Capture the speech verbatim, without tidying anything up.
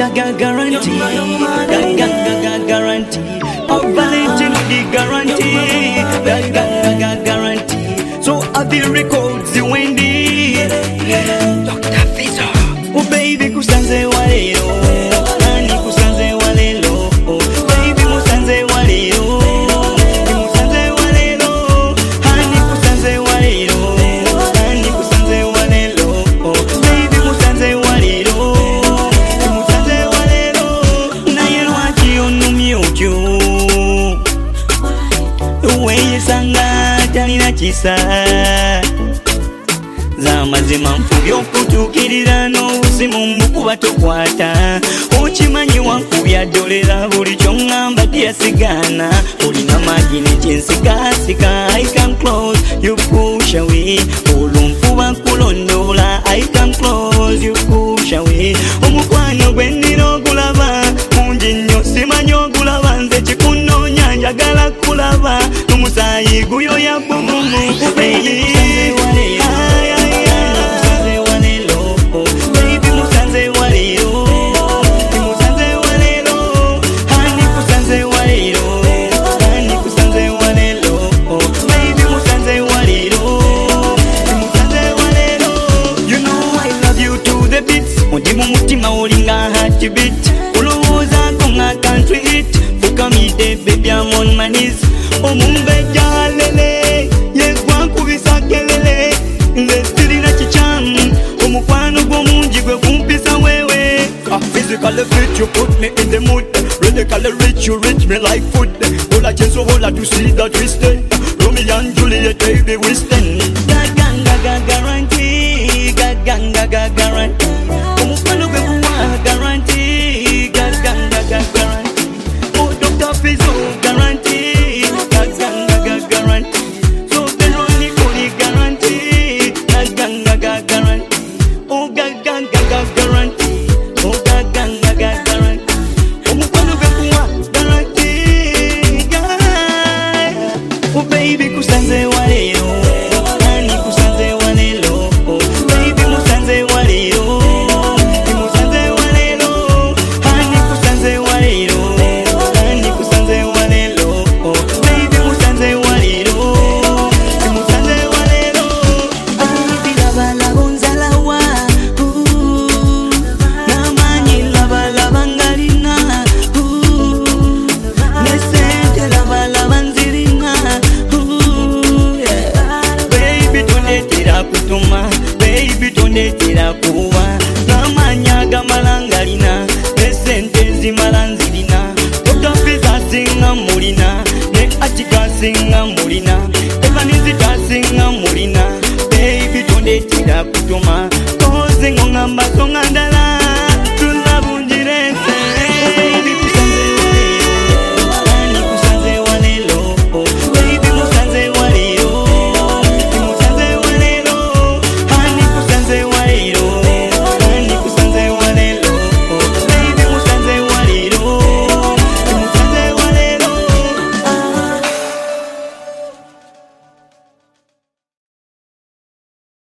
gaga guarantee, gaga gaga guarantee. Oh, Valentino the guarantee, gaga gaga guarantee. So I feel records the windy. Doctor Fizo. Oh baby, kusanze walero, nani kusanze walero. Oh baby, musanze walero, musanze walero, hani kusanze walero, hani kusanze walero. Oh baby, musanze walero, musanze walero. Na yerwachi onumi ojo, uwe sanga talina chisa. Zamazima mfubyo kutukirira n'obuzimu mbukuba tokwata okimanyi wankubya ddolera buli kyongamba tyasigana olina magini kyensigasika I come close you push away olumfuba kulondola I come close you push away omukwano gwe nnina ogulaba mungi nnyo simanyi ogulaba nze kikunoonya njagala kulaba n'omusaayi guyoya bumumu Mudimu mutima olinga heartbeat ulowooza ko nga country it fukamide baby I'm on my knees omumbe jalele yegwa kubisa kelele nze sirina kichamu omukwano gw'omungi gwe kumpisa wewe physically fit you put me in the mood radically rich you reach me like food all I just all I do see that we stay Romeo and Juliet baby we stand gaganga guarantee gaganga guarantee omukwano gwe kuwa guarantee gaganga guarantee oh Doctor Fizo guarantee gaganga guarantee so Veronica guarantee gaganga guarantee oh gaganga guarantee oh gaganga guarantee omukwano gwe kuwa guarantee oh baby kusanze walero nani kusanze walero oh baby musanze walero baby tondetera kuwa namanya gamalangalina nesente zimalanzirina otafiza singa mulina ne atika singa mulina evanizita singa mulina baby tondetera kutuma